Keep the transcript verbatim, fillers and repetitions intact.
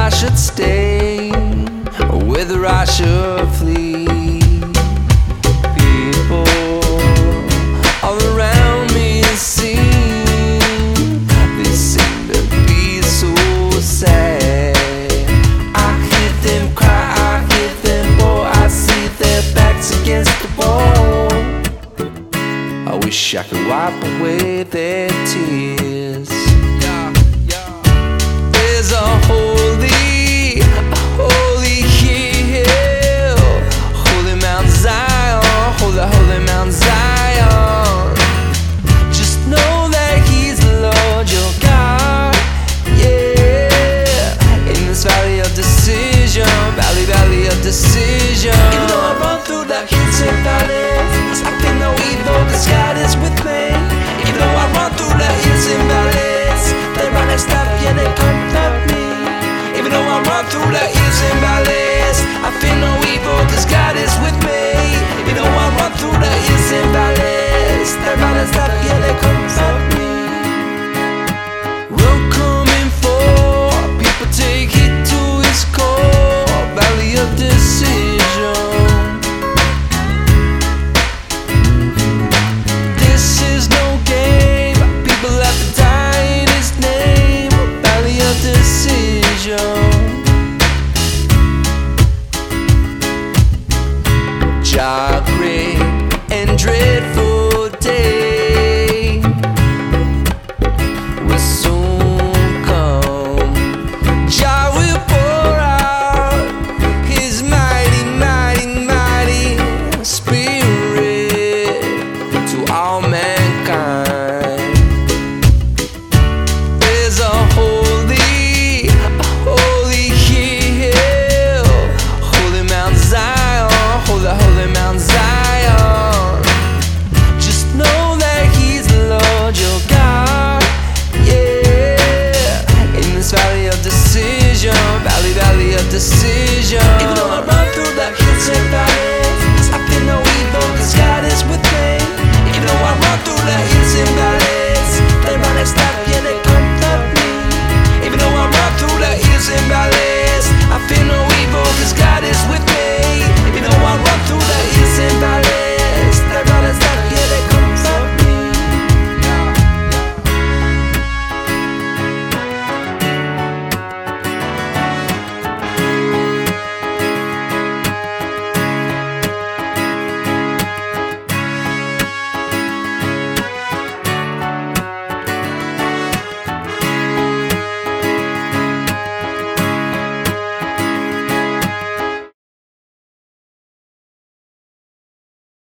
I should stay or whether I should flee. People all around me seem, they seem to be so sad. I hear them cry, I hear them roar, I see their backs against the wall. I wish I could wipe away their tears.